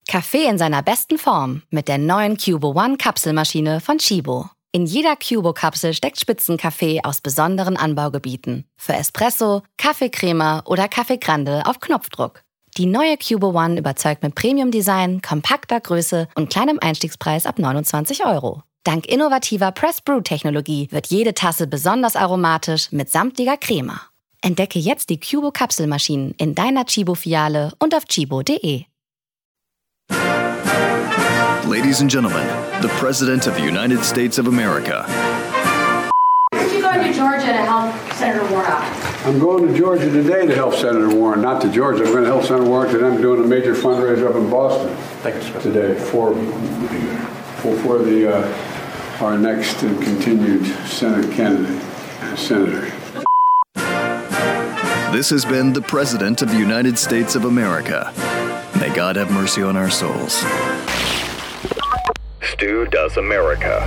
Kaffee in seiner besten Form mit der neuen Cubo One Kapselmaschine von Chibo. In jeder Cubo-Kapsel steckt Spitzenkaffee aus besonderen Anbaugebieten. Für Espresso, Kaffeecrema oder Kaffee Grande auf Knopfdruck. Die neue Cubo One überzeugt mit Premium-Design, kompakter Größe und kleinem Einstiegspreis ab 29 €. Dank innovativer Press-Brew-Technologie wird jede Tasse besonders aromatisch mit samtlicher Crema. Entdecke jetzt die Cubo-Kapselmaschinen in deiner Chibo-Filiale und auf chibo.de. Ladies and gentlemen, the President of the United States of America. Aren't you going to Georgia to help Senator Warnock? I'm going to Georgia today to help Senator Warren, not to Georgia. I'm going to help Senator Warren today. I'm doing a major fundraiser up in Boston today for our next and continued Senate candidate, Senator. This has been the President of the United States of America. May God have mercy on our souls. Stu Does America.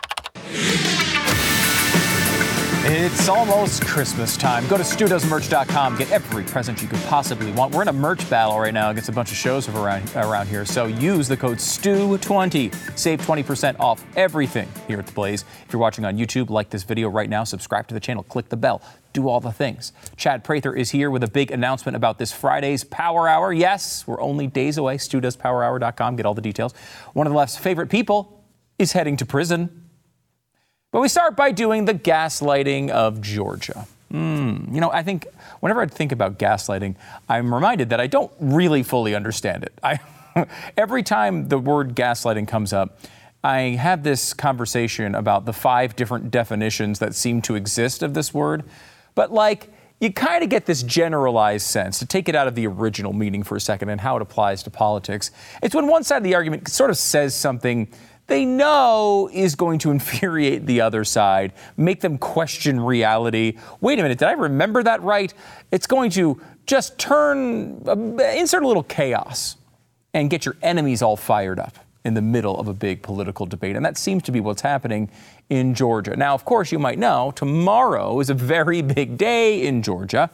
It's almost Christmas time. Go to StuDoesMerch.com. Get every present you could possibly want. We're in a merch battle right now against a bunch of shows around here. So use the code STU20. Save 20% off everything here at The Blaze. If you're watching on YouTube, like this video right now. Subscribe to the channel. Click the bell. Do all the things. Chad Prather is here with a big announcement about this Friday's Power Hour. Yes, we're only days away. StuDoesPowerHour.com. Get all the details. One of the left's favorite people is heading to prison. But we start by doing the gaslighting of Georgia. I think whenever I think about gaslighting, I'm reminded that I don't really fully understand it. Every time the word gaslighting comes up, I have this conversation about the 5 different definitions that seem to exist of this word. But you kind of get this generalized sense, to take it out of the original meaning for a second and how it applies to politics. It's when one side of the argument sort of says something they know is going to infuriate the other side, make them question reality. Wait a minute, did I remember that right? It's going to just insert a little chaos and get your enemies all fired up in the middle of a big political debate. And that seems to be what's happening in Georgia. Now, of course, you might know tomorrow is a very big day in Georgia.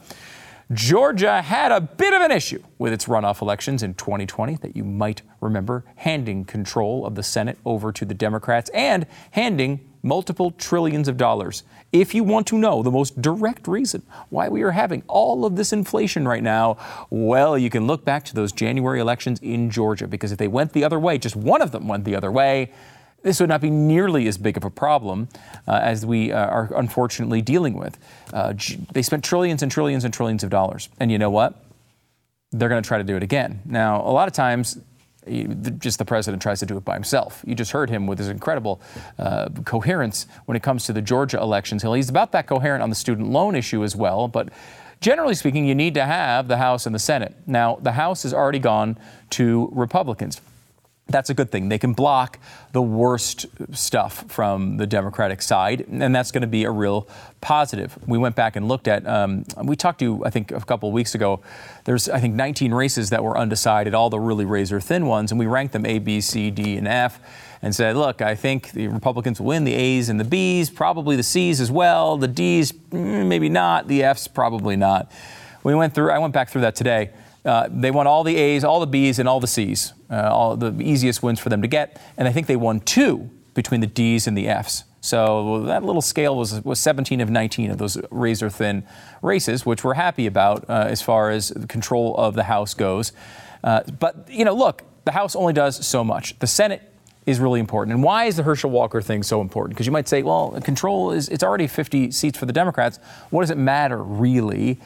Georgia had a bit of an issue with its runoff elections in 2020 that you might remember, handing control of the Senate over to the Democrats and handing multiple trillions of dollars. If you want to know the most direct reason why we are having all of this inflation right now, well, you can look back to those January elections in Georgia, because if they went the other way, just one of them went the other way, this would not be nearly as big of a problem as we are unfortunately dealing with. They spent trillions and trillions and trillions of dollars. And you know what? They're going to try to do it again. Now, a lot of times, just the president tries to do it by himself. You just heard him with his incredible coherence when it comes to the Georgia elections. He's about that coherent on the student loan issue as well. But generally speaking, you need to have the House and the Senate. Now, the House has already gone to Republicans. That's a good thing. They can block the worst stuff from the Democratic side, and that's going to be a real positive. We went back and looked at, we talked to, I think, a couple of weeks ago, there's, 19 races that were undecided, all the really razor-thin ones, and we ranked them A, B, C, D, and F, and said, look, I think the Republicans will win the A's and the B's, probably the C's as well, the D's, maybe not, the F's, probably not. I went back through that today. They won all the A's, all the B's, and all the C's, all the easiest wins for them to get. And I think they won 2 between the D's and the F's. So that little scale was 17 of 19 of those razor-thin races, which we're happy about as far as control of the House goes. But, look, the House only does so much. The Senate is really important. And why is the Herschel Walker thing so important? Because you might say, well, control it's already 50 seats for the Democrats. What does it matter, really,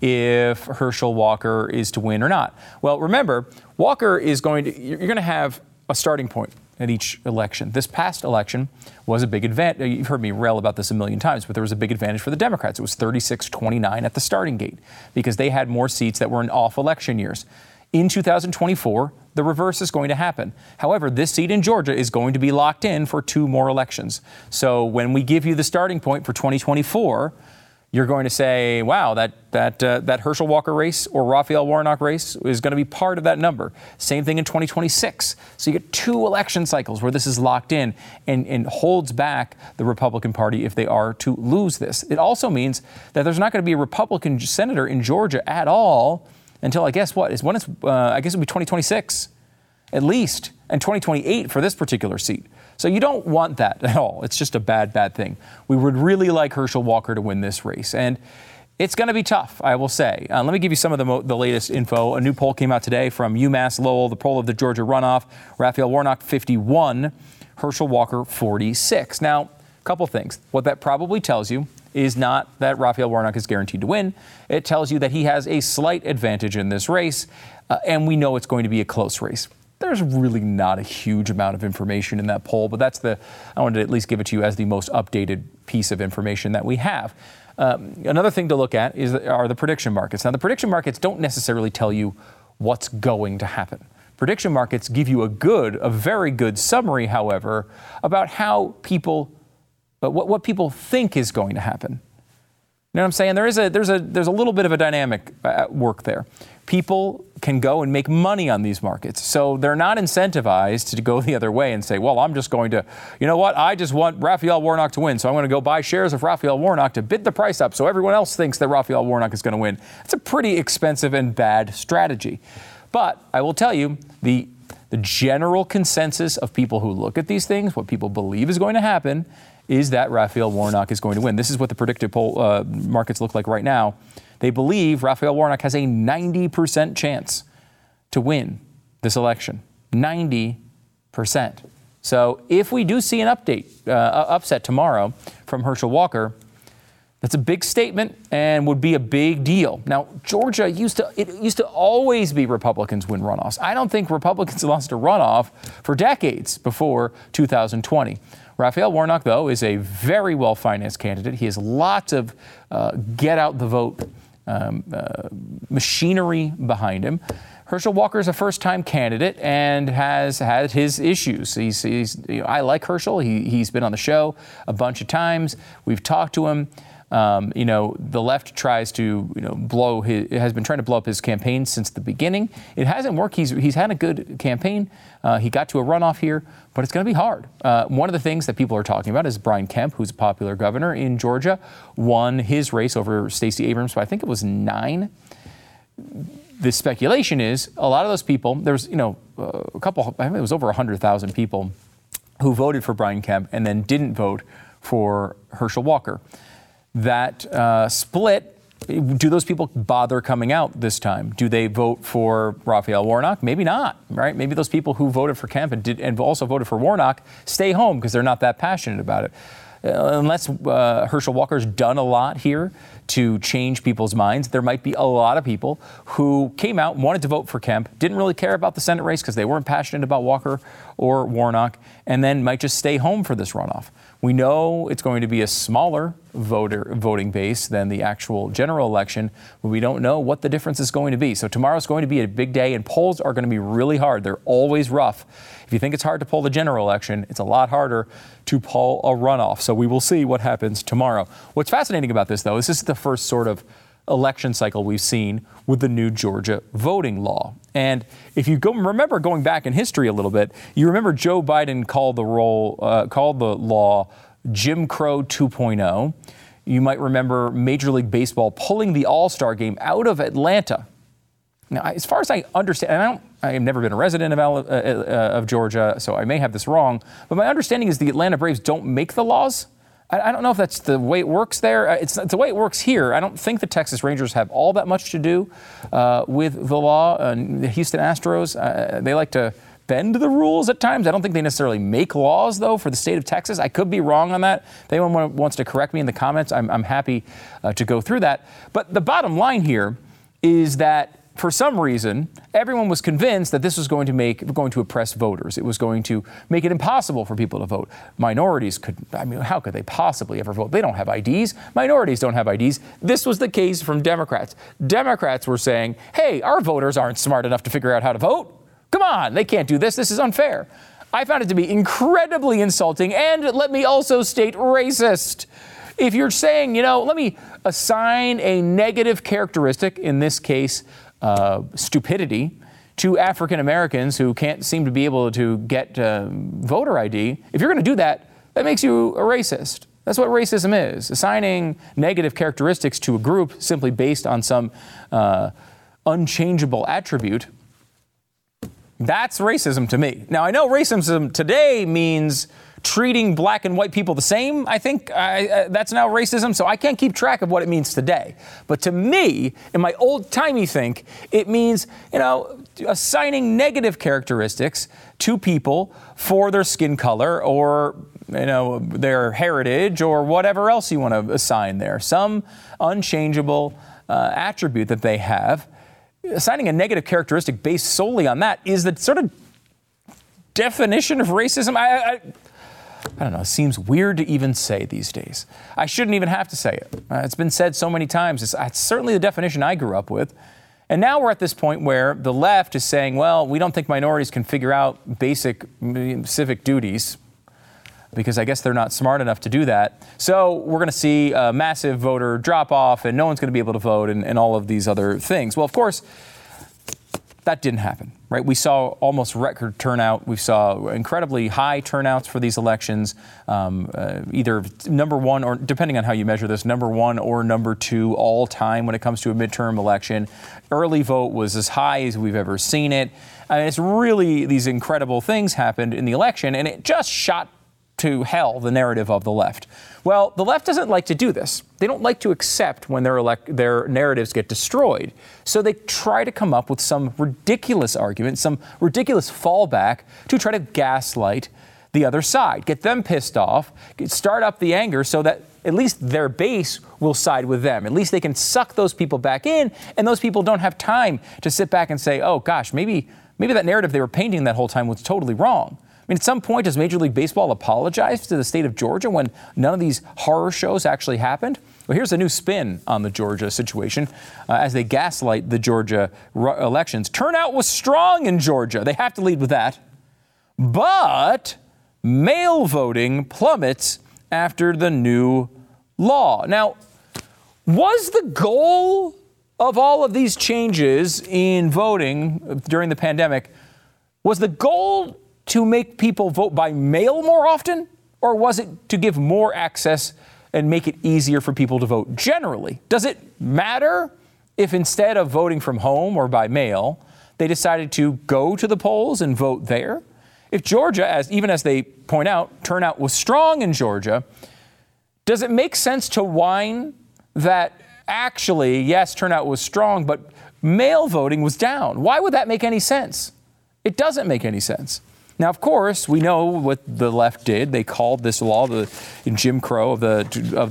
if Herschel Walker is to win or not? Well, remember, Walker you're going to have a starting point at each election. This past election was a big advantage. You've heard me rail about this a million times, but there was a big advantage for the Democrats. It was 36-29 at the starting gate because they had more seats that were in off-election years. In 2024, the reverse is going to happen. However, this seat in Georgia is going to be locked in for 2 more elections. So when we give you the starting point for 2024, you're going to say, wow, that Herschel Walker race or Raphael Warnock race is going to be part of that number. Same thing in 2026. So you get 2 election cycles where this is locked in and holds back the Republican Party if they are to lose this. It also means that there's not going to be a Republican senator in Georgia at all until, I guess, it'll be 2026. at least, and 2028 for this particular seat. So you don't want that at all. It's just a bad thing. We would really like Herschel Walker to win this race. And it's going to be tough, I will say. Let me give you some of the latest info. A new poll came out today from UMass Lowell, the poll of the Georgia runoff. Raphael Warnock, 51. Herschel Walker, 46. Now, a couple things. What that probably tells you is not that Raphael Warnock is guaranteed to win. It tells you that he has a slight advantage in this race, and we know it's going to be a close race. There's really not a huge amount of information in that poll, but I wanted to at least give it to you as the most updated piece of information that we have. Another thing to look at are the prediction markets. Now, the prediction markets don't necessarily tell you what's going to happen. Prediction markets give you a very good summary, however, about how what people think is going to happen. You know what I'm saying? There's a little bit of a dynamic at work there. People can go and make money on these markets. So they're not incentivized to go the other way and say, well, I'm just going to, you know what? I just want Raphael Warnock to win. So I'm going to go buy shares of Raphael Warnock to bid the price up so everyone else thinks that Raphael Warnock is going to win. It's a pretty expensive and bad strategy. But I will tell you, the general consensus of people who look at these things, what people believe is going to happen, is that Raphael Warnock is going to win. This is what the predictive poll markets look like right now. They believe Raphael Warnock has a 90% chance to win this election. 90%. So if we do see an upset tomorrow from Herschel Walker, that's a big statement and would be a big deal. Now, Georgia used to always be Republicans win runoffs. I don't think Republicans lost a runoff for decades before 2020. Raphael Warnock, though, is a very well-financed candidate. He has lots of get-out-the-vote machinery behind him. Herschel Walker is a first-time candidate and has had his issues. I like Herschel. He's been on the show a bunch of times. We've talked to him. The left tries to, has been trying to blow up his campaign since the beginning. It hasn't worked. He's had a good campaign. He got to a runoff here, but it's going to be hard. One of the things that people are talking about is Brian Kemp, who's a popular governor in Georgia, won his race over Stacey Abrams by, I think it was 9. The speculation is a lot of those people, there's, a couple, I think it was over 100,000 people who voted for Brian Kemp and then didn't vote for Herschel Walker. That split, do those people bother coming out this time? Do they vote for Raphael Warnock? Maybe not, right? Maybe those people who voted for Kemp and also voted for Warnock stay home because they're not that passionate about it. Unless Herschel Walker's done a lot here to change people's minds, there might be a lot of people who came out and wanted to vote for Kemp, didn't really care about the Senate race because they weren't passionate about Walker or Warnock, and then might just stay home for this runoff. We know it's going to be a smaller voting base than the actual general election, but we don't know what the difference is going to be. So tomorrow's going to be a big day, and polls are going to be really hard. They're always rough. If you think it's hard to poll the general election, it's a lot harder to poll a runoff. So we will see what happens tomorrow. What's fascinating about this, though, is this is the first sort of election cycle we've seen with the new Georgia voting law. And if you remember going back in history a little bit, you remember Joe Biden called the law Jim Crow 2.0. You might remember Major League Baseball pulling the All-Star game out of Atlanta. Now, as far as I understand, and I have never been a resident of Georgia, so I may have this wrong, but my understanding is the Atlanta Braves don't make the laws. I don't know if that's the way it works there. It's the way it works here. I don't think the Texas Rangers have all that much to do with the law. The Houston Astros, they like to bend the rules at times. I don't think they necessarily make laws, though, for the state of Texas. I could be wrong on that. If anyone wants to correct me in the comments, I'm happy to go through that. But the bottom line here is that for some reason, everyone was convinced that this was going to oppress voters. It was going to make it impossible for people to vote. Minorities how could they possibly ever vote? They don't have IDs. Minorities don't have IDs. This was the case from Democrats. Democrats were saying, hey, our voters aren't smart enough to figure out how to vote. Come on, they can't do this. This is unfair. I found it to be incredibly insulting and, let me also state, racist. If you're saying, let me assign a negative characteristic, in this case, stupidity, to African Americans who can't seem to be able to get voter ID, if you're going to do that, that makes you a racist. That's what racism is, assigning negative characteristics to a group simply based on some unchangeable attribute That's racism to me. Now, I know racism today means treating black and white people the same. I think that's now racism, so I can't keep track of what it means today. But to me, in my old-timey think, it means, assigning negative characteristics to people for their skin color or, their heritage or whatever else you want to assign there. Some unchangeable attribute that they have. Assigning a negative characteristic based solely on that is the sort of definition of racism. I don't know. It seems weird to even say these days. I shouldn't even have to say it. It's been said so many times. It's certainly the definition I grew up with. And now we're at this point where the left is saying, well, we don't think minorities can figure out basic civic duties because I guess they're not smart enough to do that. So we're going to see a massive voter drop-off and no one's going to be able to vote and all of these other things. Well, of course, that didn't happen, right? We saw almost record turnout. We saw incredibly high turnouts for these elections, either number one or, depending on how you measure this, number one or number two all time when it comes to a midterm election. Early vote was as high as we've ever seen it. I mean, it's really, these incredible things happened in the election, and it just shot to hell the narrative of the left. Well, the left doesn't like to do this. They don't like to accept when their narratives get destroyed. So they try to come up with some ridiculous argument, some ridiculous fallback to try to gaslight the other side, get them pissed off, start up the anger so that at least their base will side with them. At least they can suck those people back in, and those people don't have time to sit back and say, oh gosh, maybe that narrative they were painting that whole time was totally wrong. I mean, at some point, does Major League Baseball apologize to the state of Georgia when none of these horror shows actually happened? Well, here's a new spin on the Georgia situation as they gaslight the Georgia elections. Turnout was strong in Georgia. They have to lead with that. But mail voting plummets after the new law. Now, was the goal of all of these changes in voting during the pandemic, was the goal to make people vote by mail more often? Or was it to give more access and make it easier for people to vote generally? Does it matter if instead of voting from home or by mail, they decided to go to the polls and vote there? If Georgia, even as they point out, turnout was strong in Georgia, does it make sense to whine that actually, yes, turnout was strong, but mail voting was down? Why would that make any sense? It doesn't make any sense. Now, of course, we know what the left did. They called this law the Jim Crow of the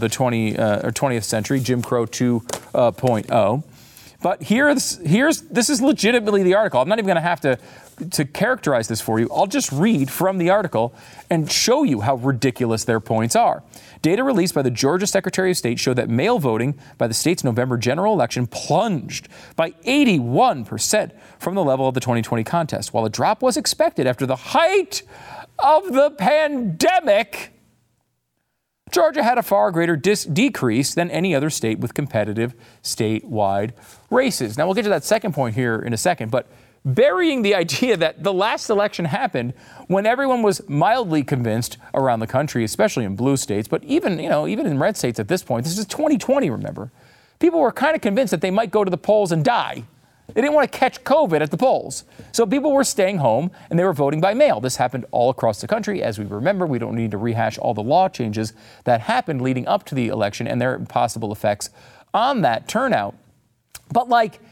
20th century, Jim Crow 2.0. But this is legitimately the article. I'm not even going to have to characterize this for you. I'll just read from the article and show you how ridiculous their points are. Data released by the Georgia Secretary of State showed that mail voting by the state's November general election plunged by 81% from the level of the 2020 contest, while a drop was expected after the height of the pandemic. Georgia had a far greater decrease than any other state with competitive statewide races. Now, we'll get to that second point here in a second, but burying the idea that the last election happened when everyone was mildly convinced around the country, especially in blue states, but even in red states at this point, this is 2020, remember. People were kind of convinced that they might go to the polls and die. They didn't want to catch COVID at the polls. So people were staying home and they were voting by mail. This happened all across the country. As we remember, we don't need to rehash all the law changes that happened leading up to the election and their possible effects on that turnout. But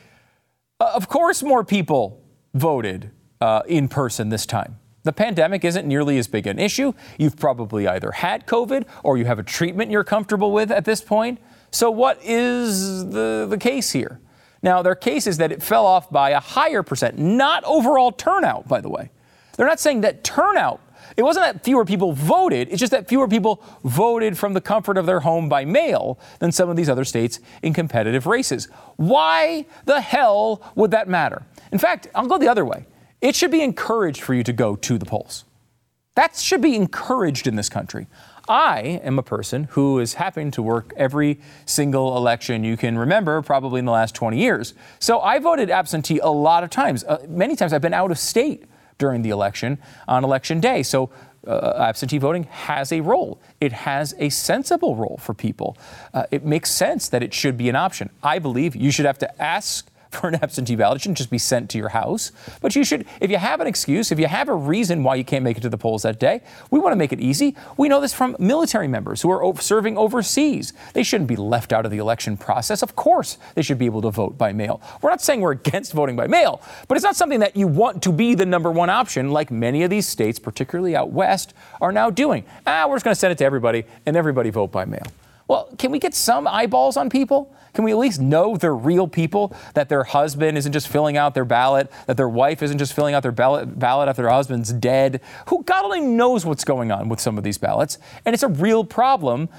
of course, more people voted in person this time. The pandemic isn't nearly as big an issue. You've probably either had COVID or you have a treatment you're comfortable with at this point. So what is the case here? Now, their case is that it fell off by a higher percent, not overall turnout, by the way. They're not saying that turnout, it wasn't that fewer people voted, it's just that fewer people voted from the comfort of their home by mail than some of these other states in competitive races. Why the hell would that matter? In fact, I'll go the other way. It should be encouraged for you to go to the polls. That should be encouraged in this country. I am a person who is happy to work every single election you can remember, probably in the last 20 years. So I voted absentee a lot of times. Many times I've been out of state during the election on election day. So absentee voting has a role. It has a sensible role for people. It makes sense that it should be an option. I believe you should have to ask for an absentee ballot. It shouldn't just be sent to your house. But you should, if you have an excuse, if you have a reason why you can't make it to the polls that day, we want to make it easy. We know this from military members who are serving overseas. They shouldn't be left out of the election process. Of course, they should be able to vote by mail. We're not saying we're against voting by mail, but it's not something that you want to be the number one option like many of these states, particularly out west, are now doing. We're just going to send it to everybody and everybody vote by mail. Well, can we get some eyeballs on people? Can we at least know they're real people, that their husband isn't just filling out their ballot, that their wife isn't just filling out their ballot after their husband's dead? Who God only knows what's going on with some of these ballots, and it's a real problem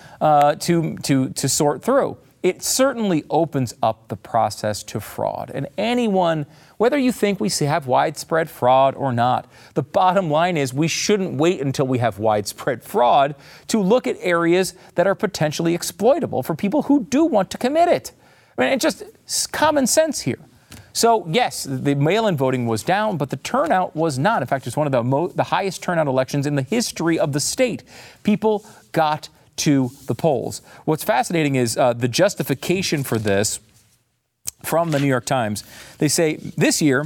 to sort through. It certainly opens up the process to fraud. And anyone, whether you think we have widespread fraud or not, the bottom line is we shouldn't wait until we have widespread fraud to look at areas that are potentially exploitable for people who do want to commit it. I mean, it's just common sense here. So, yes, the mail-in voting was down, but the turnout was not. In fact, it's one of the highest turnout elections in the history of the state. People got to the polls. What's fascinating is the justification for this from the New York Times. They say this year,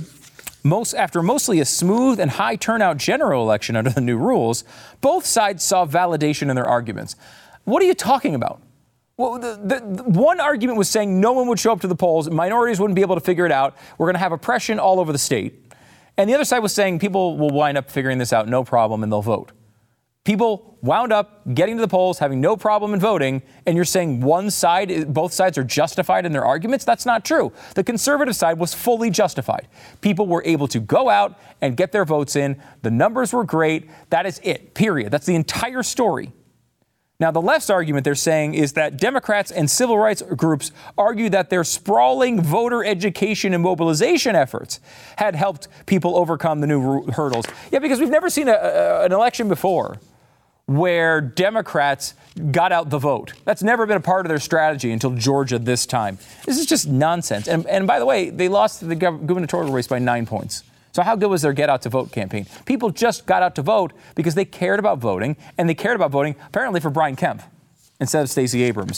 after mostly a smooth and high turnout general election under the new rules, both sides saw validation in their arguments. What are you talking about? Well, the one argument was saying no one would show up to the polls, minorities wouldn't be able to figure it out, we're going to have oppression all over the state. And the other side was saying people will wind up figuring this out, no problem, and they'll vote. People wound up getting to the polls, having no problem in voting, and you're saying both sides are justified in their arguments? That's not true. The conservative side was fully justified. People were able to go out and get their votes in. The numbers were great. That is it, period. That's the entire story. Now, the left's argument they're saying is that Democrats and civil rights groups argue that their sprawling voter education and mobilization efforts had helped people overcome the new hurdles. Yeah, because we've never seen an election before where Democrats got out the vote. That's never been a part of their strategy until Georgia this time. This is just nonsense. And by the way, they lost the gubernatorial race by 9 points. So how good was their get out to vote campaign? People just got out to vote because they cared about voting, and they cared about voting apparently for Brian Kemp instead of Stacey Abrams.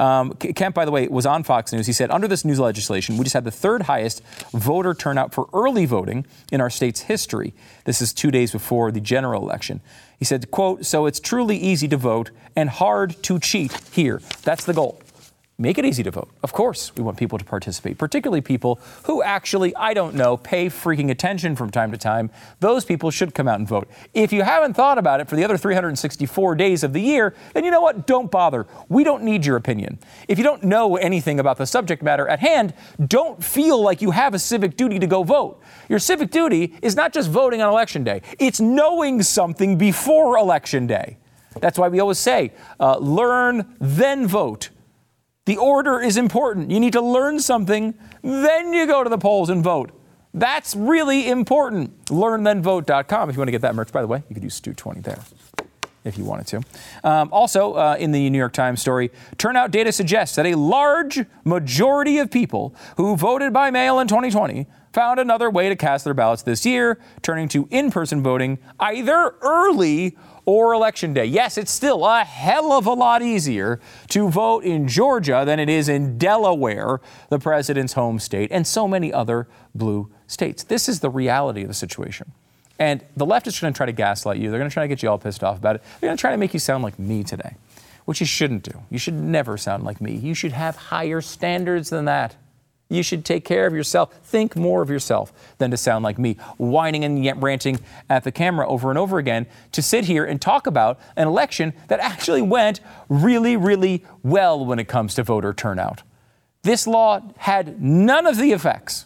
Kemp, by the way, was on Fox News. He said, under this new legislation, we just had the third highest voter turnout for early voting in our state's history. This is 2 days before the general election. He said, quote, so it's truly easy to vote and hard to cheat here. That's the goal. Make it easy to vote. Of course, we want people to participate, particularly people who actually, pay freaking attention from time to time. Those people should come out and vote. If you haven't thought about it for the other 364 days of the year, then you know what? Don't bother. We don't need your opinion. If you don't know anything about the subject matter at hand, don't feel like you have a civic duty to go vote. Your civic duty is not just voting on Election Day. It's knowing something before Election Day. That's why we always say, learn, then vote. The order is important. You need to learn something, then you go to the polls and vote. That's really important. LearnThenVote.com. If you want to get that merch, by the way, you could use Stu20 there if you wanted to. Also, in the New York Times story, turnout data suggests that a large majority of people who voted by mail in 2020 found another way to cast their ballots this year, turning to in-person voting either early or Election Day. Yes, it's still a hell of a lot easier to vote in Georgia than it is in Delaware, the president's home state, and so many other blue states. This is the reality of the situation. And the left is going to try to gaslight you. They're going to try to get you all pissed off about it. They're going to try to make you sound like me today, which you shouldn't do. You should never sound like me. You should have higher standards than that. You should take care of yourself. Think more of yourself than to sound like me, whining and ranting at the camera over and over again to sit here and talk about an election that actually went really, really well when it comes to voter turnout. This law had none of the effects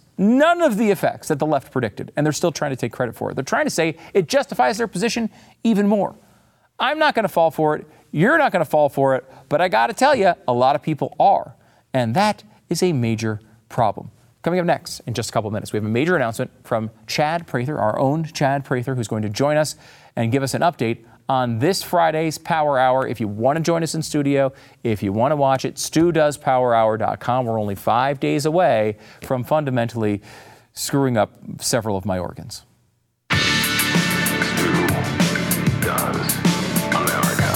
that the left predicted, and they're still trying to take credit for it. They're trying to say it justifies their position even more. I'm not going to fall for it. You're not going to fall for it. But I got to tell you, a lot of people are. And that is a major problem. Coming up next in just a couple of minutes, we have a major announcement from Chad Prather, our own Chad Prather, who's going to join us and give us an update on this Friday's Power Hour. If you want to join us in studio, if you want to watch it, StuDoesPowerHour.com. We're only 5 days away from fundamentally screwing up several of my organs. Stu Does America.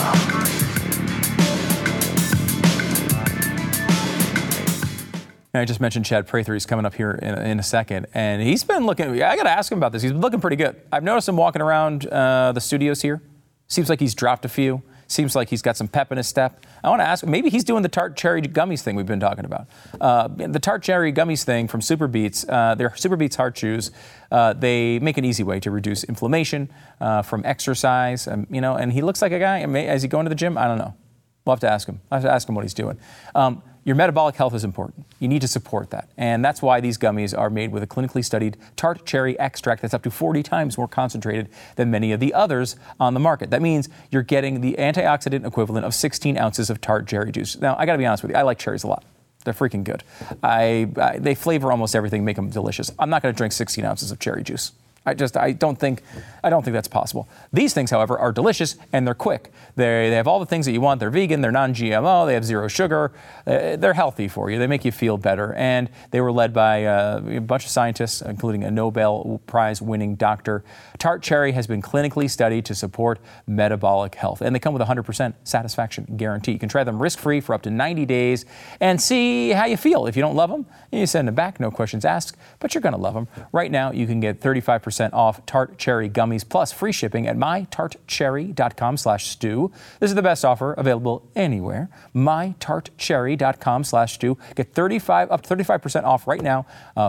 I just mentioned Chad Prather. He's coming up here in a second. And he's been looking, I got to ask him about this. He's been looking pretty good. I've noticed him walking around the studios here. Seems like he's dropped a few. Seems like he's got some pep in his step. I want to ask him, maybe he's doing the tart cherry gummies thing we've been talking about. The tart cherry gummies thing from Super Beets, they're Super Beets Heart Chews. They make an easy way to reduce inflammation from exercise. And he looks like a guy, is he going to the gym? I don't know. We'll have to ask him. I'll have to ask him what he's doing. Your metabolic health is important. You need to support that. And that's why these gummies are made with a clinically studied tart cherry extract that's up to 40 times more concentrated than many of the others on the market. That means you're getting the antioxidant equivalent of 16 ounces of tart cherry juice. Now, I got to be honest with you. I like cherries a lot. They're freaking good. They flavor almost everything, make them delicious. I'm not going to drink 16 ounces of cherry juice. I don't think that's possible. These things, however, are delicious and they're quick. They have all the things that you want. They're vegan, they're non-GMO, they have zero sugar. They're healthy for you. They make you feel better. And they were led by a bunch of scientists, including a Nobel Prize-winning doctor. Tart cherry has been clinically studied to support metabolic health. And they come with a 100% satisfaction guarantee. You can try them risk-free for up to 90 days and see how you feel. If you don't love them, you send them back, no questions asked, but you're going to love them. Right now, you can get 35% off tart cherry gummies plus free shipping at mytartcherry.com/stew. This is the best offer available anywhere. mytartcherry.com/stew. Get up to 35% off right now.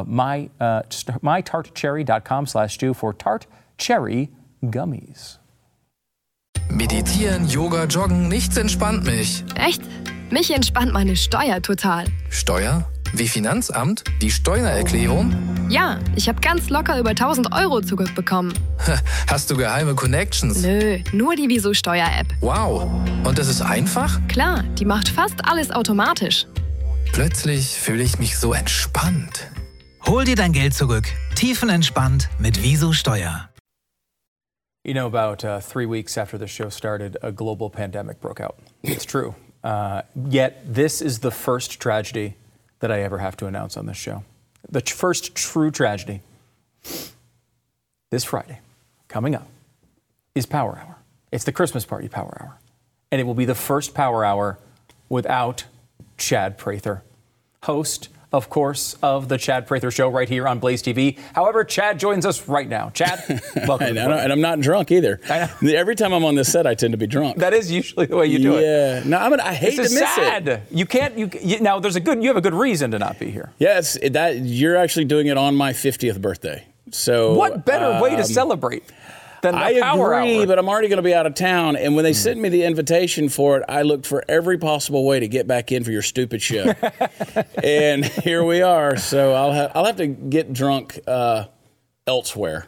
mytartcherry.com/stew for tart cherry gummies. Meditieren, Yoga, Joggen, nichts entspannt mich. Echt? Mich entspannt meine Steuer total. Steuer? Wie Finanzamt? Die Steuererklärung? Ja, ich habe ganz locker über 1.000 Euro zurückbekommen. Hast du geheime Connections? Nö, nur die Wieso Steuer-App. Wow. Und das ist einfach? Klar, die macht fast alles automatisch. Plötzlich fühle ich mich so entspannt. Hol dir dein Geld zurück. Tiefenentspannt mit Wieso Steuer. You know, about 3 weeks after the show started, a global pandemic broke out. It's true. Yet this is the first tragedy that I ever have to announce on this show. The first true tragedy. This Friday, coming up, is Power Hour. It's the Christmas party Power Hour. And it will be the first Power Hour without Chad Prather, host, of course, of the Chad Prather Show right here on Blaze TV. However, Chad joins us right now. Chad, welcome. And I'm not drunk either. Every time I'm on this set, I tend to be drunk. That is usually the way you do it. Yeah. No, I hate to miss sad. it. You can't. Now, you have a good reason to not be here. Yes, you're actually doing it on my 50th birthday. So what better way to celebrate than the Power Hour? I agree, but I'm already going to be out of town. And when they sent me the invitation for it, I looked for every possible way to get back in for your stupid show. And here we are. So I'll have to get drunk elsewhere.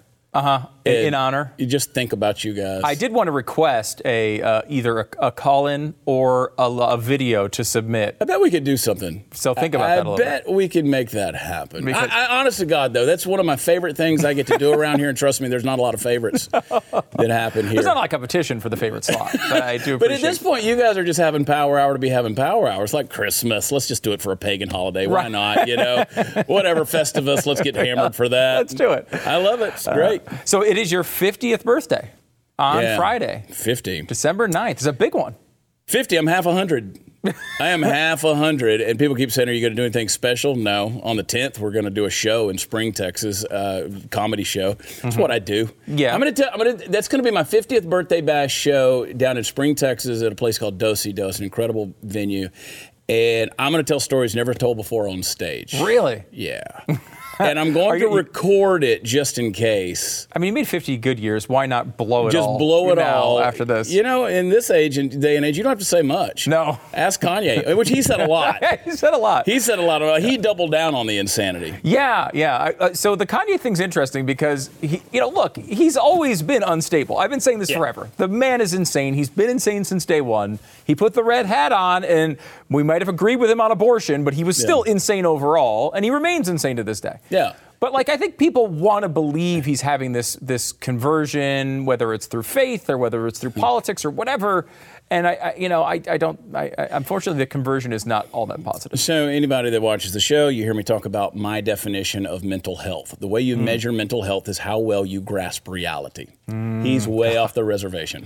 In honor. You just think about you guys. I did want to request either a call-in or a video to submit. I bet we could do something. So think about that a little bit. I bet we could make that happen. I honest to God, though, that's one of my favorite things I get to do around here. And trust me, there's not a lot of favorites that happen here. There's not a lot of competition for the favorite slot, but I do appreciate it. But at this point, you guys are just having Power Hour to be having Power Hour. It's like Christmas. Let's just do it for a pagan holiday. Why not? You know, whatever Festivus, let's get hammered for that. Let's do it. I love it. It's great. So it is your 50th birthday on Friday. 50. December 9th. It's a big one. 50. I'm half 100. I am half 100. And people keep saying, are you going to do anything special? No. On the 10th, we're going to do a show in Spring, Texas, comedy show. That's what I do. Yeah. That's going to be my 50th birthday bash show down in Spring, Texas at a place called Do-Si Do. It's an incredible venue. And I'm going to tell stories never told before on stage. Really? Yeah. And I'm going to record it just in case. I mean, you made 50 good years. Why not blow it all? Just blow it all after this. You know, in this day and age, you don't have to say much. No. Ask Kanye, which he said a lot. He said a lot. He doubled down on the insanity. Yeah. So the Kanye thing's interesting because, he's always been unstable. I've been saying this forever. The man is insane. He's been insane since day one. He put the red hat on, and we might have agreed with him on abortion, but he was still insane overall, and he remains insane to this day. Yeah. But I think people want to believe he's having this conversion, whether it's through faith or whether it's through politics or whatever. And unfortunately, the conversion is not all that positive. So anybody that watches the show, you hear me talk about my definition of mental health. The way you measure mental health is how well you grasp reality. He's way off the reservation.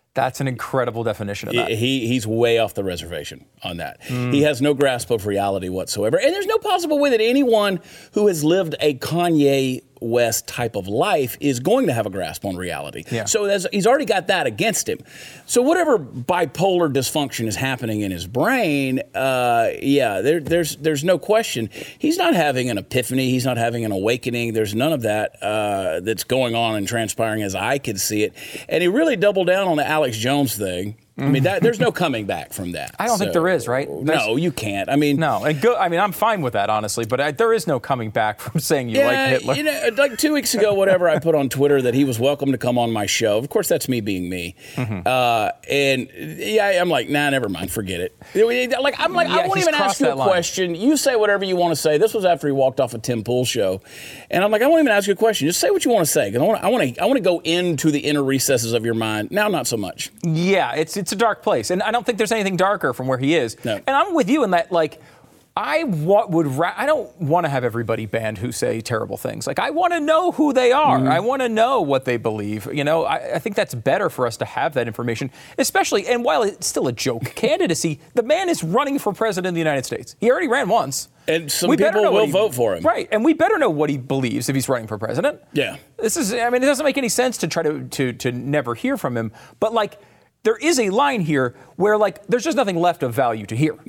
That's an incredible definition of that. He's way off the reservation on that. He has no grasp of reality whatsoever. And there's no possible way that anyone who has lived a Kanye West type of life is going to have a grasp on reality. Yeah. So he's already got that against him. So whatever bipolar dysfunction is happening in his brain, there's no question. He's not having an epiphany. He's not having an awakening. There's none of that that's going on and transpiring as I could see it. And he really doubled down on the Alex Jones thing. I mean, there's no coming back from that. I don't think there is, right? No, you can't. I mean, no. And I'm fine with that, honestly. But there is no coming back from saying you like Hitler. You know, like 2 weeks ago, whatever, I put on Twitter that he was welcome to come on my show. Of course, that's me being me. I'm like, nah, never mind, forget it. I won't even ask you a question. You say whatever you want to say. This was after he walked off a Tim Pool show, and I'm like, I won't even ask you a question. Just say what you want to say. Because I want to go into the inner recesses of your mind. Now, not so much. Yeah, it's a dark place, and I don't think there's anything darker from where he is. No. And I'm with you in that, like, I don't want to have everybody banned who say terrible things. Like, I want to know who they are. I want to know what they believe. You know, I think that's better for us to have that information, especially, and while it's still a joke candidacy, the man is running for president of the United States. He already ran once. And some people will vote for him. Right, and we better know what he believes if he's running for president. Yeah. It doesn't make any sense to try to never hear from him. But, like, there is a line here where, like, there's just nothing left of value to hear.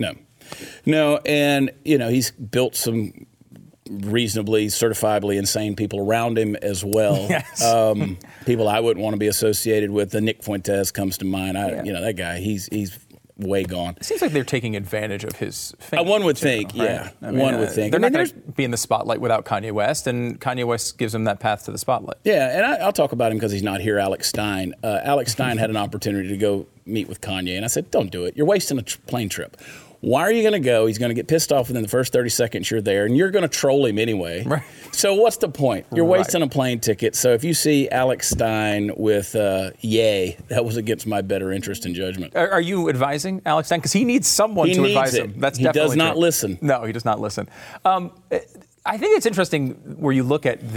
No, and, you know, he's built some reasonably, certifiably insane people around him as well. Yes. People I wouldn't want to be associated with. The Nick Fuentes comes to mind. You know, that guy, he's way gone. It seems like they're taking advantage of his fame. One would think, yeah. One would think. They're not going to be in the spotlight without Kanye West, and Kanye West gives him that path to the spotlight. Yeah, and I'll talk about him because he's not here, Alex Stein. Alex Stein had an opportunity to go meet with Kanye, and I said, don't do it. You're wasting a plane trip. Why are you going to go? He's going to get pissed off within the first 30 seconds you're there, and you're going to troll him anyway. Right. So what's the point? You're wasting a plane ticket. So if you see Alex Stein with Ye, that was against my better interest and judgment. Are you advising Alex Stein? Because he needs someone to advise him. That's he definitely does not true. listen. No, he does not listen. I think it's interesting where you look at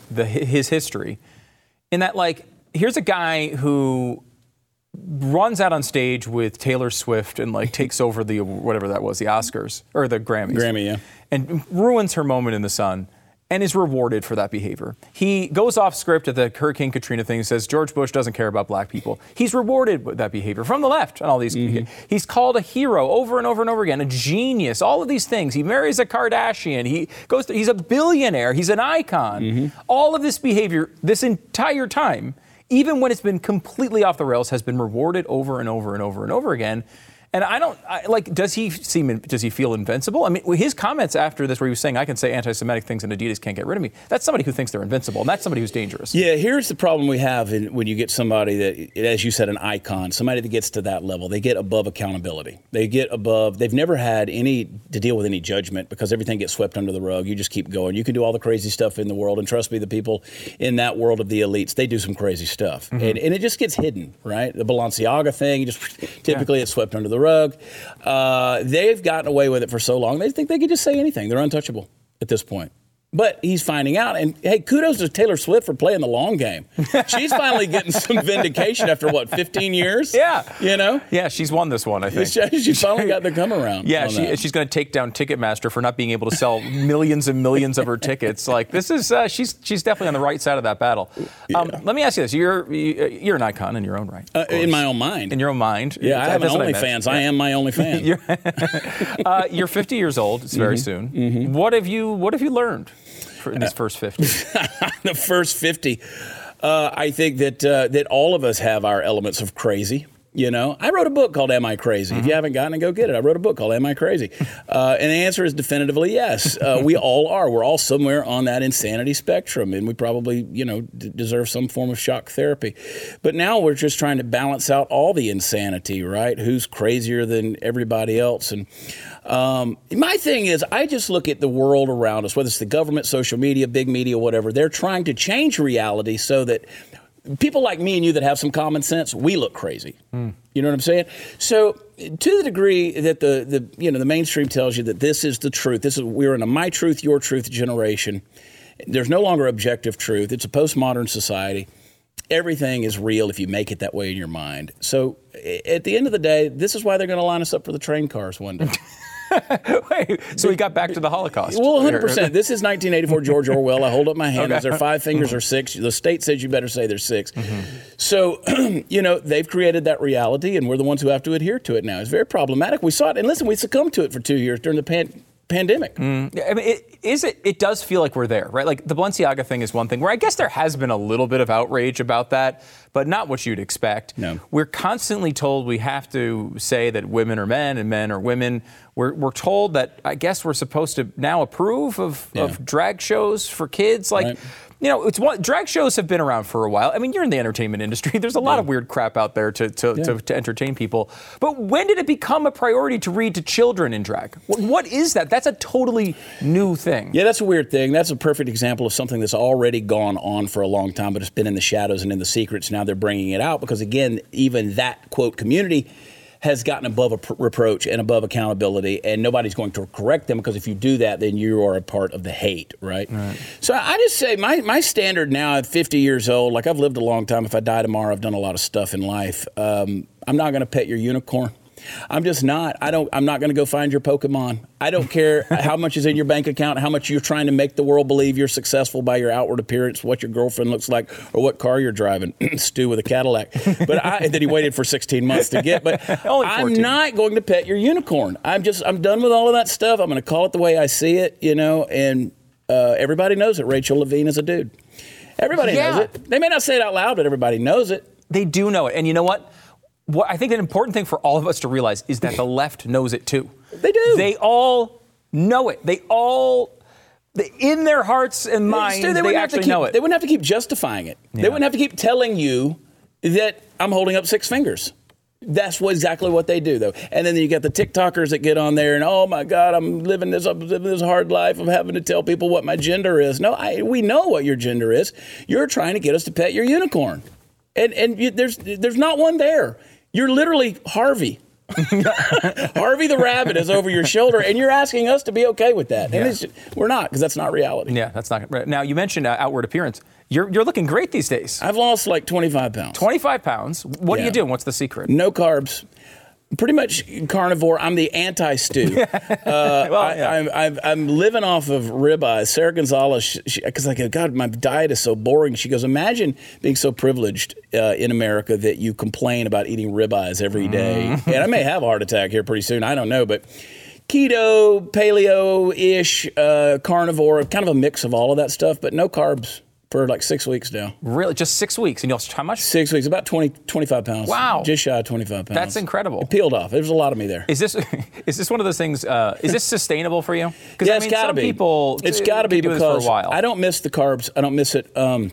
his history, in that, like, here's a guy who runs out on stage with Taylor Swift and, like, takes over the whatever that was, the Oscars or the Grammys. Grammy, yeah. And ruins her moment in the sun and is rewarded for that behavior. He goes off script at the Hurricane Katrina thing and says George Bush doesn't care about black people. He's rewarded with that behavior from the left and all these. He's called a hero over and over and over again, a genius, all of these things. He marries a Kardashian. He's a billionaire. He's an icon. All of this behavior, this entire time, even when it's been completely off the rails, has been rewarded over and over and over and over again. And does he feel invincible? I mean, his comments after this where he was saying, I can say anti-Semitic things and Adidas can't get rid of me. That's somebody who thinks they're invincible, and that's somebody who's dangerous. Yeah, here's the problem we have when you get somebody that, as you said, an icon, somebody that gets to that level. They get above accountability. They've never had to deal with any judgment because everything gets swept under the rug. You just keep going. You can do all the crazy stuff in the world, and trust me, the people in that world of the elites, they do some crazy stuff. And it just gets hidden, right? The Balenciaga thing, typically it's swept under the rug. They've gotten away with it for so long. They think they can just say anything. They're untouchable at this point. But he's finding out, and hey, kudos to Taylor Swift for playing the long game. She's finally getting some vindication after 15 years? Yeah. You know? Yeah, she's won this one, I think. She finally got the come around. Yeah, she's going to take down Ticketmaster for not being able to sell millions and millions of her tickets. Like, this is, she's definitely on the right side of that battle. Let me ask you this. You're an icon in your own right. In my own mind. In your own mind. Yeah, I have an OnlyFans. I am my only fan. You're 50 years old. It's very soon. What have you learned in this first 50? The first 50. I think that all of us have our elements of crazy. You know, I wrote a book called Am I Crazy? If you haven't gotten it, go get it. I wrote a book called Am I Crazy? And the answer is definitively yes. We all are. We're all somewhere on that insanity spectrum, and we probably, deserve some form of shock therapy. But now we're just trying to balance out all the insanity, right? Who's crazier than everybody else? And my thing is, I just look at the world around us, whether it's the government, social media, big media, whatever. They're trying to change reality so that people like me and you that have some common sense, we look crazy. You know what I'm saying? So to the degree that the mainstream tells you that this is the truth, we're in a my truth, your truth generation. There's no longer objective truth. It's a postmodern society. everything is real if you make it that way in your mind. So at the end of the day, this is why they're going to line us up for the train cars one day. Wait, so we got back to the Holocaust. Well, 100%. This is 1984 George Orwell. I hold up my hand. Okay. Is there 5 fingers or 6? The state says you better say there's 6. So, they've created that reality, and we're the ones who have to adhere to it now. It's very problematic. We saw it, and listen, we succumbed to it for 2 years during the pandemic. I mean, it does feel like we're there, right? Like the Balenciaga thing is one thing where I guess there has been a little bit of outrage about that, but not what you'd expect. No. We're constantly told we have to say that women are men and men are women. We're told that I guess we're supposed to now approve of drag shows for kids. Like, right. Drag shows have been around for a while. I mean, you're in the entertainment industry. There's a lot of weird crap out there to entertain people. But when did it become a priority to read to children in drag? What is that? That's a totally new thing. Yeah, that's a weird thing. That's a perfect example of something that's already gone on for a long time, but it's been in the shadows and in the secrets. Now they're bringing it out because, again, even that, quote, community has gotten above reproach and above accountability, and nobody's going to correct them because if you do that, then you are a part of the hate, right? So I just say my standard now at 50 years old, like I've lived a long time. If I die tomorrow, I've done a lot of stuff in life. I'm not going to pet your unicorn. I'm just not. I'm not going to go find your Pokemon. I don't care how much is in your bank account, how much you're trying to make the world believe you're successful by your outward appearance, what your girlfriend looks like, or what car you're driving. Stu with a Cadillac. But that he waited for 16 months to get. But I'm not going to pet your unicorn. I'm done with all of that stuff. I'm going to call it the way I see it, and everybody knows that Rachel Levine is a dude. Everybody knows it. They may not say it out loud, but everybody knows it. They do know it. And you know what? What I think an important thing for all of us to realize is that the left knows it too. They do. They all know it. In their hearts and minds, they actually know it. They wouldn't have to keep justifying it. Yeah. They wouldn't have to keep telling you that I'm holding up 6 fingers. That's exactly what they do, though. And then you get the TikTokers that get on there and, oh, my God, I'm living this hard life of having to tell people what my gender is. No, we know what your gender is. You're trying to get us to pet your unicorn. And there's not one there. You're literally Harvey. Harvey the rabbit is over your shoulder, and you're asking us to be okay with that. And we're not, because that's not reality. Yeah, that's not right. Now, you mentioned outward appearance. You're looking great these days. I've lost like 25 pounds. 25 pounds? What are you doing? What's the secret? No carbs. Pretty much carnivore. I'm the anti-Stu. I'm living off of ribeye. Sarah Gonzalez, because I go, God, my diet is so boring. She goes, imagine being so privileged in America that you complain about eating ribeyes every day. And I may have a heart attack here pretty soon. I don't know, but keto, paleo-ish, carnivore, kind of a mix of all of that stuff, but no carbs. For like 6 weeks now. Really? Just 6 weeks? And how much? 6 weeks, about 25 pounds. Wow. Just shy of 25 pounds. That's incredible. It peeled off. There's a lot of me there. Is this one of those things, is this sustainable for you? Yeah, it's got to be. It's got to be because for a while. I don't miss the carbs. I don't miss it.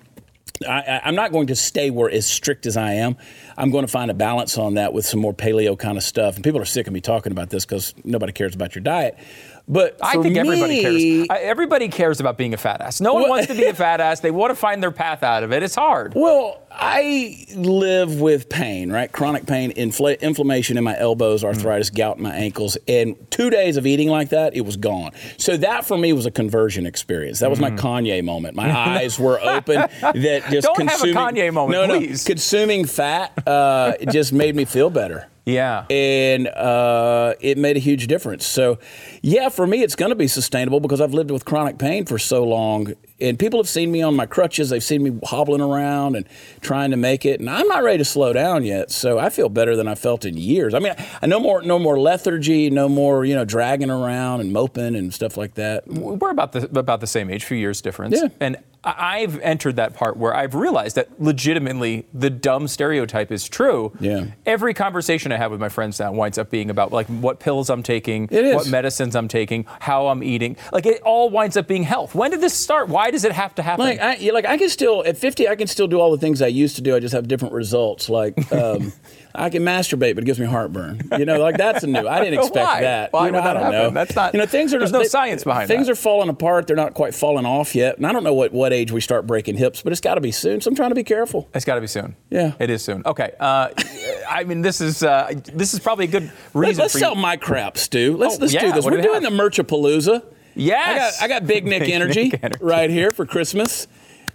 I'm not going to stay as strict as I am. I'm going to find a balance on that with some more paleo kind of stuff. And people are sick of me talking about this because nobody cares about your diet. But I think everybody cares. Everybody cares about being a fat ass. No one wants to be a fat ass. They want to find their path out of it. It's hard. Well, I live with pain, right? Chronic pain, inflammation in my elbows, arthritis, gout in my ankles. And 2 days of eating like that, it was gone. So that for me was a conversion experience. That was my Kanye moment. My eyes were open. That just Don't have a Kanye moment, please. Consuming fat it just made me feel better. Yeah. And it made a huge difference. So, yeah, for me, it's going to be sustainable because I've lived with chronic pain for so long. And people have seen me on my crutches. They've seen me hobbling around and trying to make it. And I'm not ready to slow down yet. So I feel better than I felt in years. I mean, no more lethargy, no more, dragging around and moping and stuff like that. We're about the same age, few years difference. Yeah. And I've entered that part where I've realized that legitimately the dumb stereotype is true. Yeah. Every conversation I have with my friends now winds up being about like what pills I'm taking, what medicines I'm taking, how I'm eating. Like it all winds up being health. When did this start? Why does it have to happen? I can still at 50 I can still do all the things I used to do. I just have different results. Like I can masturbate, but it gives me heartburn. That's new. I didn't expect that. Why would that I don't happen? know. That's not. Things are. There's no science behind that. Things are falling apart. They're not quite falling off yet. And I don't know what age we start breaking hips, but it's got to be soon. So I'm trying to be careful. It's got to be soon. Yeah, it is soon. Okay. I mean, this is probably a good reason. Let's sell my crap, Stu. Let's do this. We're doing the Merchapalooza. Yes. I got Big Nick energy right here for Christmas.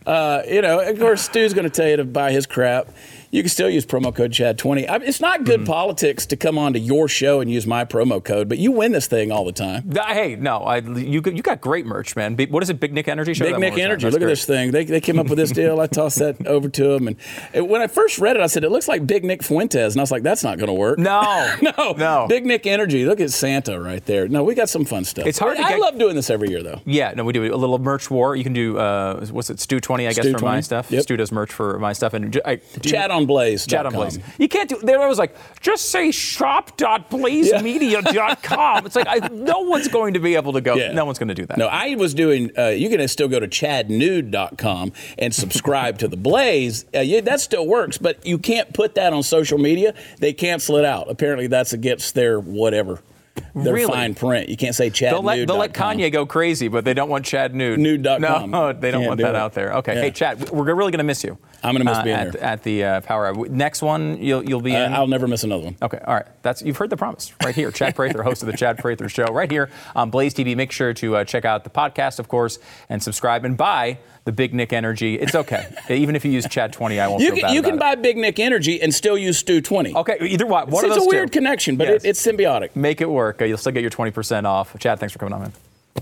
Of course, Stu's going to tell you to buy his crap. You can still use promo code Chad20. It's not good politics to come onto your show and use my promo code, but you win this thing all the time. Hey, no, you got great merch, man. What is it, Big Nick Energy? Show Big Nick Energy. Look at this thing. They came up with this deal. I tossed that over to them. And when I first read it, I said, it looks like Big Nick Fuentes. And I was like, that's not going to work. No. Big Nick Energy. Look at Santa right there. No, we got some fun stuff. It's hard I love doing this every year, though. Yeah, no, we do a little merch war. You can do, Stu20, I guess, for my stuff. Yep. Stu does merch for my stuff. And Chat on Blaze. Chat on Blaze. You can't do. There was like, just say shop.blazemedia.com. It's like no one's going to be able to go. Yeah. No one's going to do that. No, I was doing. You can still go to chadnude.com and subscribe to the Blaze. That still works, but you can't put that on social media. They cancel it out. Apparently, that's against their whatever. Their fine print. You can't say Chad Nude. They'll let Kanye go crazy, but they don't want Chad Nude. Nude.com. No, they don't want that out there. Okay. Yeah. Hey, Chad, we're really going to miss you. I'm going to miss being here. At the Power Hour. Next one, you'll be in? I'll never miss another one. Okay. All right. You've heard the promise right here. Chad Prather, host of the Chad Prather Show, right here on Blaze TV. Make sure to check out the podcast, of course, and subscribe and buy the Big Nick Energy. It's okay. Even if you use Chad20, I won't feel bad about it. You can buy Big Nick Energy and still use Stu20. Okay, either one of those two. It's a weird connection, but it's symbiotic. Make it work. You'll still get your 20% off. Chad, thanks for coming on, man.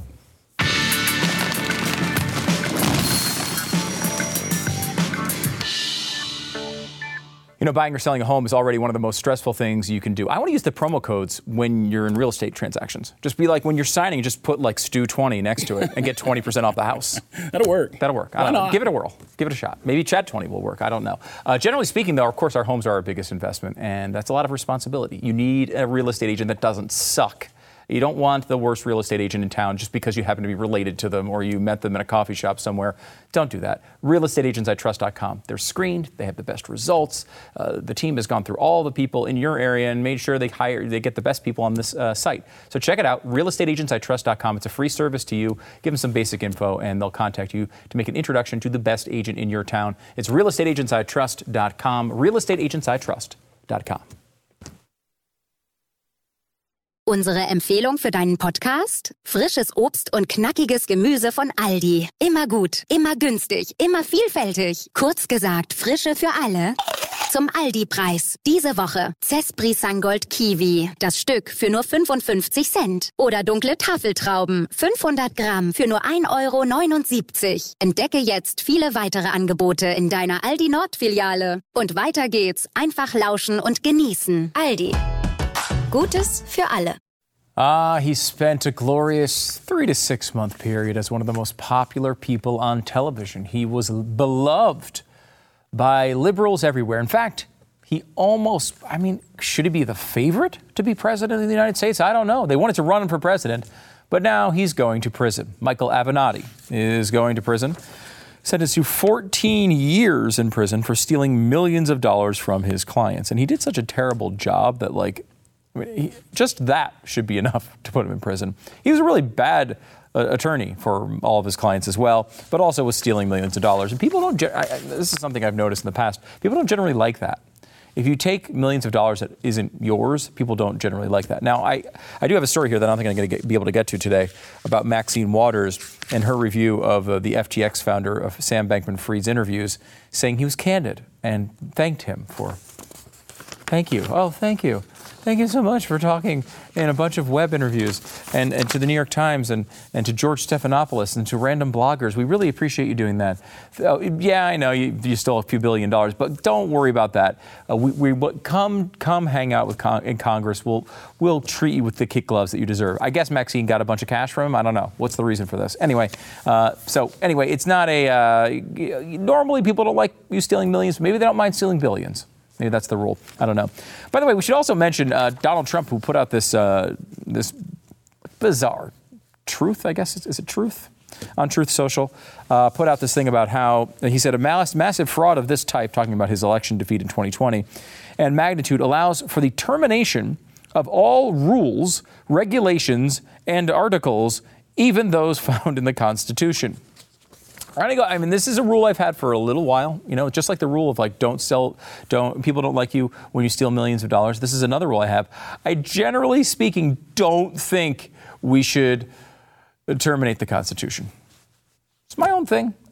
Buying or selling a home is already one of the most stressful things you can do. I want to use the promo codes when you're in real estate transactions. Just be like, when you're signing, just put like Stu20 next to it and get 20% off the house. That'll work. I don't know. Give it a whirl. Give it a shot. Maybe Chad20 will work. I don't know. Generally speaking, though, of course, our homes are our biggest investment, and that's a lot of responsibility. You need a real estate agent that doesn't suck. You don't want the worst real estate agent in town just because you happen to be related to them or you met them in a coffee shop somewhere. Don't do that. RealestateAgentsITrust.com. They're screened. They have the best results. The team has gone through all the people in your area and made sure they get the best people on this site. So check it out, RealestateAgentsITrust.com. It's a free service to you. Give them some basic info and they'll contact you to make an introduction to the best agent in your town. It's RealestateAgentsITrust.com, RealestateAgentsITrust.com. Unsere Empfehlung für deinen Podcast? Frisches Obst und knackiges Gemüse von Aldi. Immer gut, immer günstig, immer vielfältig. Kurz gesagt, Frische für alle. Zum Aldi-Preis. Diese Woche Cespri Sangold Kiwi. Das Stück für nur 55 Cent. Oder dunkle Tafeltrauben. 500 Gramm für nur 1,79 €. Entdecke jetzt viele weitere Angebote in deiner Aldi Nord-Filiale. Und weiter geht's. Einfach lauschen und genießen. Aldi. Gutes für alle. He spent a glorious 3 to 6 month period as one of the most popular people on television. He was beloved by liberals everywhere. In fact, should he be the favorite to be president of the United States? I don't know. They wanted to run him for president, but now he's going to prison. Michael Avenatti is going to prison. Sentenced to 14 years in prison for stealing millions of dollars from his clients. And he did such a terrible job that, just that should be enough to put him in prison. He was a really bad attorney for all of his clients as well, but also was stealing millions of dollars. And people don't, this is something I've noticed in the past, people don't generally like that. If you take millions of dollars that isn't yours, people don't generally like that. Now, I do have a story here that I don't think I'm going to be able to get to today about Maxine Waters and her review of the FTX founder of Sam Bankman-Fried's interviews, saying he was candid and thanked him for, thank you. Oh, thank you. Thank you so much for talking in a bunch of web interviews and to the New York Times and to George Stephanopoulos and to random bloggers. We really appreciate you doing that. Yeah, I know you stole a few $1 billion, but don't worry about that. We come hang out in Congress. We'll treat you with the kid gloves that you deserve. I guess Maxine got a bunch of cash from him. I don't know. What's the reason for this? Anyway, it's not normally people don't like you stealing millions. Maybe they don't mind stealing billions. Maybe that's the rule. I don't know. By the way, we should also mention Donald Trump, who put out this bizarre Truth, I guess. Is it Truth? On Truth Social, put out this thing about how he said a massive fraud of this type, talking about his election defeat in 2020, and magnitude allows for the termination of all rules, regulations, and articles, even those found in the Constitution. This is a rule I've had for a little while, just like the rule of people don't like you when you steal millions of dollars. This is another rule I have. I generally speaking don't think we should terminate the Constitution. It's my own thing.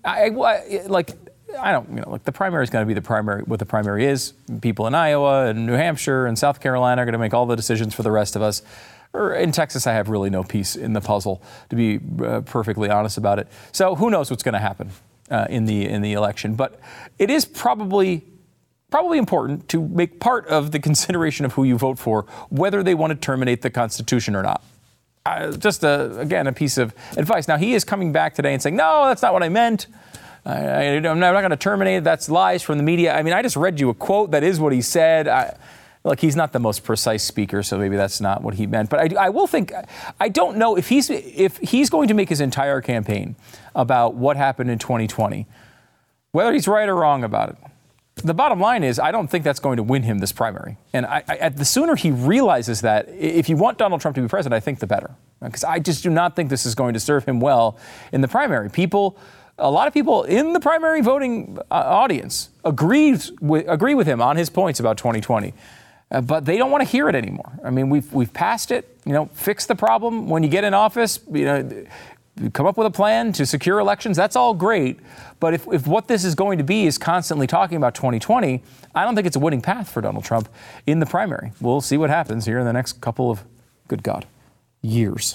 The primary is going to be the primary. What the primary is, people in Iowa and New Hampshire and South Carolina are going to make all the decisions for the rest of us. Or in Texas, I have really no piece in the puzzle, to be perfectly honest about it. So who knows what's going to happen in the election? But it is probably important to make part of the consideration of who you vote for, whether they want to terminate the Constitution or not. Just again, a piece of advice. Now, he is coming back today and saying, no, that's not what I meant. I'm not going to terminate it. That's lies from the media. I mean, I just read you a quote. That is what he said. Look, he's not the most precise speaker, so maybe that's not what he meant. But I will think, I don't know if he's going to make his entire campaign about what happened in 2020, whether he's right or wrong about it. The bottom line is, I don't think that's going to win him this primary. And the sooner he realizes that, if you want Donald Trump to be president, I think the better. Because I just do not think this is going to serve him well in the primary. A lot of people in the primary voting audience agree with him on his points about 2020. But they don't want to hear it anymore. I mean, we've passed it. Fix the problem when you get in office. Come up with a plan to secure elections. That's all great. But if what this is going to be is constantly talking about 2020, I don't think it's a winning path for Donald Trump in the primary. We'll see what happens here in the next couple of, good God, years.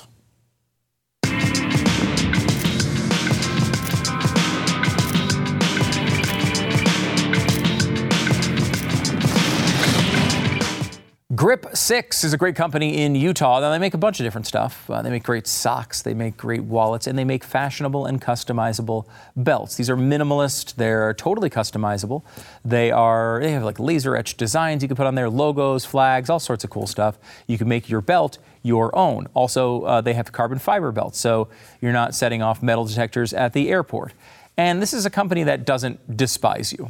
Grip 6 is a great company in Utah. Now, they make a bunch of different stuff. They make great socks, they make great wallets, and they make fashionable and customizable belts. These are minimalist. They're totally customizable. They have like laser etched designs you can put on there, logos, flags, all sorts of cool stuff. You can make your belt your own. Also, they have carbon fiber belts, so you're not setting off metal detectors at the airport. And this is a company that doesn't despise you.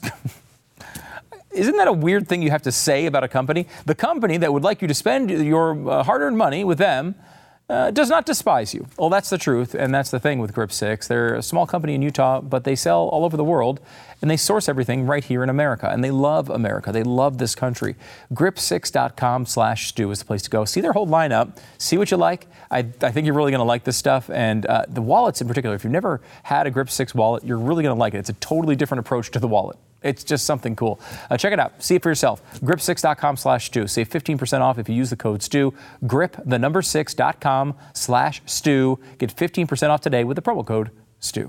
Isn't that a weird thing you have to say about a company? The company that would like you to spend your hard-earned money with them does not despise you. Well, that's the truth, and that's the thing with Grip 6. They're a small company in Utah, but they sell all over the world, and they source everything right here in America, and they love America. They love this country. Grip6.com/Stu is the place to go. See their whole lineup. See what you like. I think you're really going to like this stuff, and the wallets in particular. If you've never had a Grip 6 wallet, you're really going to like it. It's a totally different approach to the wallet. It's just something cool. Check it out. See it for yourself. Grip6.com/Stu. Save 15% off if you use the code Stu. Grip6.com/Stu. Get 15% off today with the promo code Stu.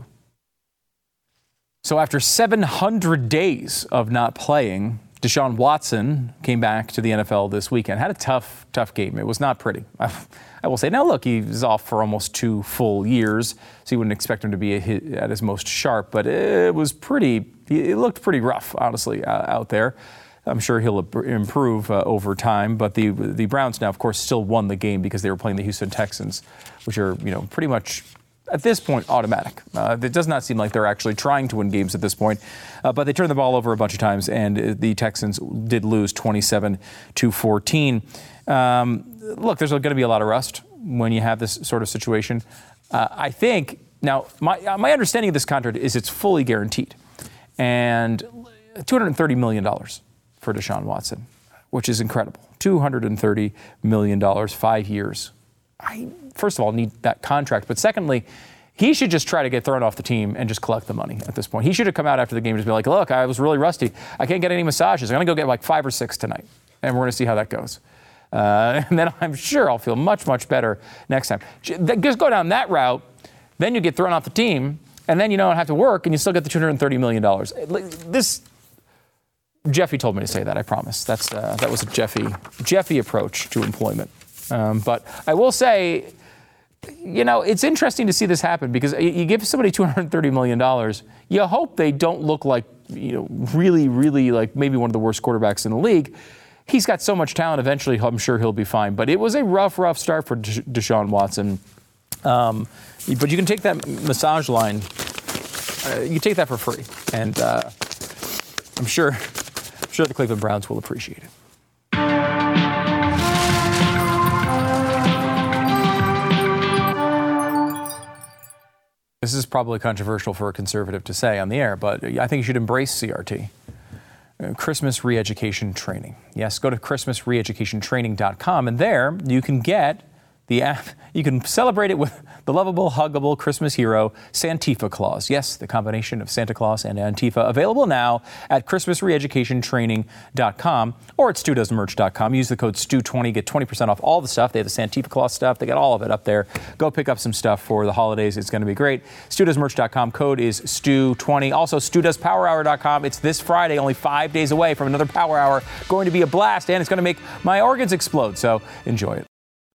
So after 700 days of not playing, Deshaun Watson came back to the NFL this weekend. Had a tough game. It was not pretty. I will say, now look, he's off for almost 2 full years, so you wouldn't expect him to be at his most sharp, but it looked pretty rough, honestly, out there. I'm sure he'll improve over time, but the Browns now, of course, still won the game because they were playing the Houston Texans, which are, pretty much at this point automatic. It does not seem like they're actually trying to win games at this point, but they turned the ball over a bunch of times, and the Texans did lose 27-14. Look, there's going to be a lot of rust when you have this sort of situation. I think, now, my understanding of this contract is it's fully guaranteed. And $230 million for Deshaun Watson, which is incredible. $230 million, 5 years. I, first of all, need that contract. But secondly, he should just try to get thrown off the team and just collect the money at this point. He should have come out after the game and just be like, look, I was really rusty. I can't get any massages. I'm going to go get like 5 or 6 tonight. And we're going to see how that goes. And then I'm sure I'll feel much, much better next time. Just go down that route. Then you get thrown off the team. And then you don't have to work, and you still get the $230 million. Jeffy told me to say that, I promise. That was a Jeffy approach to employment. But I will say, it's interesting to see this happen because you give somebody $230 million, you hope they don't look like, really, really like maybe one of the worst quarterbacks in the league. He's got so much talent, eventually I'm sure he'll be fine. But it was a rough start for Deshaun Watson. But you can take that massage line, you take that for free. And I'm sure the Cleveland Browns will appreciate it. This is probably controversial for a conservative to say on the air, but I think you should embrace CRT. Christmas Re-Education Training. Yes, go to ChristmasReeducationTraining.com, and there you can get The app, you can celebrate it with the lovable, huggable Christmas hero, Santifa Claus. Yes, the combination of Santa Claus and Antifa. Available now at ChristmasReeducationTraining.com or at StuDoesMerch.com. Use the code STU20, get 20% off all the stuff. They have the Santifa Claus stuff. They got all of it up there. Go pick up some stuff for the holidays. It's going to be great. StuDoesMerch.com. Code is STU20. Also, StuDoesPowerHour.com. It's this Friday, only 5 days away from another Power Hour. Going to be a blast, and it's going to make my organs explode. So enjoy it.